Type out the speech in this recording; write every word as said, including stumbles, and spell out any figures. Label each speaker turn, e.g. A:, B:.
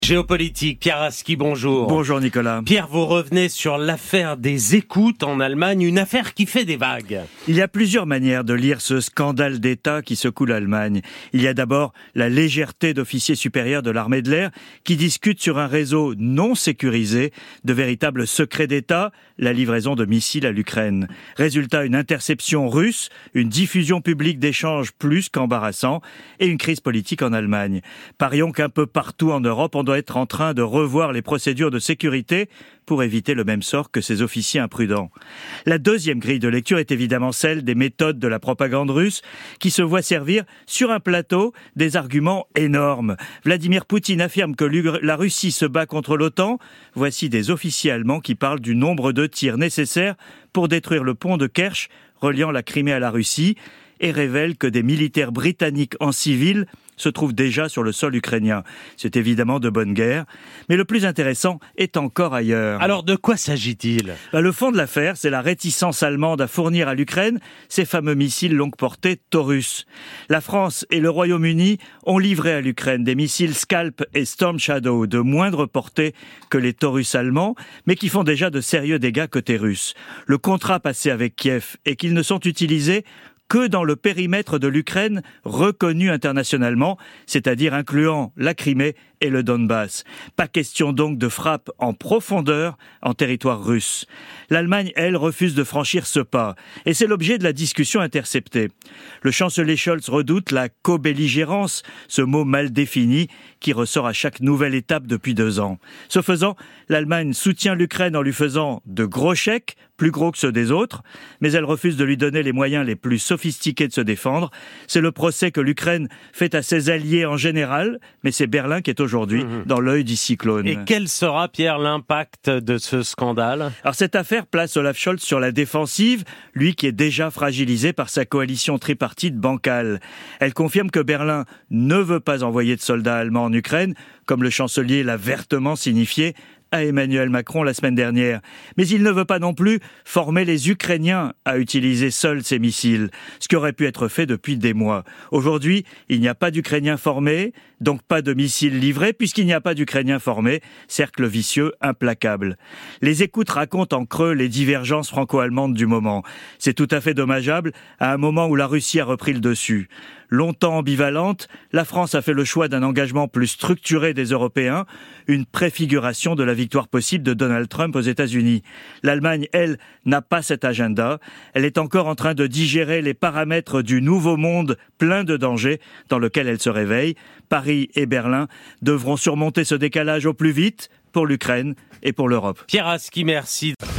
A: Géopolitique, Pierre Aski, bonjour.
B: Bonjour Nicolas.
A: Pierre, vous revenez sur l'affaire des écoutes en Allemagne, une affaire qui fait des vagues.
B: Il y a plusieurs manières de lire ce scandale d'État qui secoue l'Allemagne. Il y a d'abord la légèreté d'officiers supérieurs de l'armée de l'air qui discutent sur un réseau non sécurisé de véritables secrets d'État, la livraison de missiles à l'Ukraine. Résultat, une interception russe, une diffusion publique d'échanges plus qu'embarrassant et une crise politique en Allemagne. Parions qu'un peu partout en Europe, on doit être en train de revoir les procédures de sécurité pour éviter le même sort que ces officiers imprudents. La deuxième grille de lecture est évidemment celle des méthodes de la propagande russe qui se voit servir sur un plateau des arguments énormes. Vladimir Poutine affirme que la Russie se bat contre l'OTAN. Voici des officiers allemands qui parlent du nombre de tirs nécessaires pour détruire le pont de Kerch reliant la Crimée à la Russie et révèlent que des militaires britanniques en civil se trouvent déjà sur le sol ukrainien. C'est évidemment de bonne guerre, mais le plus intéressant est encore ailleurs.
A: Alors de quoi s'agit-il ?
B: Le fond de l'affaire, c'est la réticence allemande à fournir à l'Ukraine ces fameux missiles longue portée Taurus. La France et le Royaume-Uni ont livré à l'Ukraine des missiles Scalp et Storm Shadow de moindre portée que les Taurus allemands, mais qui font déjà de sérieux dégâts côté russe. Le contrat passé avec Kiev est qu'ils ne sont utilisés que dans le périmètre de l'Ukraine reconnu internationalement, c'est-à-dire incluant la Crimée et le Donbass. Pas question donc de frappe en profondeur en territoire russe. L'Allemagne, elle, refuse de franchir ce pas, et c'est l'objet de la discussion interceptée. Le chancelier Scholz redoute la co-belligérance, ce mot mal défini qui ressort à chaque nouvelle étape depuis deux ans. Ce faisant, l'Allemagne soutient l'Ukraine en lui faisant de gros chèques, plus gros que ceux des autres, mais elle refuse de lui donner les moyens les plus sophistiqués de se défendre. C'est le procès que l'Ukraine fait à ses alliés en général, mais c'est Berlin qui est aujourd'hui mmh. dans l'œil du cyclone.
A: Et quel sera, Pierre, l'impact de ce scandale ?
B: Alors cette affaire place Olaf Scholz sur la défensive, lui qui est déjà fragilisé par sa coalition tripartite bancale. Elle confirme que Berlin ne veut pas envoyer de soldats allemands en Ukraine, comme le chancelier l'a vertement signifié à Emmanuel Macron la semaine dernière. Mais il ne veut pas non plus former les Ukrainiens à utiliser seuls ces missiles, ce qui aurait pu être fait depuis des mois. Aujourd'hui, il n'y a pas d'Ukrainiens formés, donc pas de missiles livrés, puisqu'il n'y a pas d'Ukrainiens formés, cercle vicieux implacable. Les écoutes racontent en creux les divergences franco-allemandes du moment. C'est tout à fait dommageable à un moment où la Russie a repris le dessus. Longtemps ambivalente, la France a fait le choix d'un engagement plus structuré des Européens, une préfiguration de la victoire possible de Donald Trump aux États-Unis. L'Allemagne, elle, n'a pas cet agenda. Elle est encore en train de digérer les paramètres du nouveau monde plein de dangers dans lequel elle se réveille. Paris et Berlin devront surmonter ce décalage au plus vite pour l'Ukraine et pour l'Europe.
A: Pierre Aski, merci.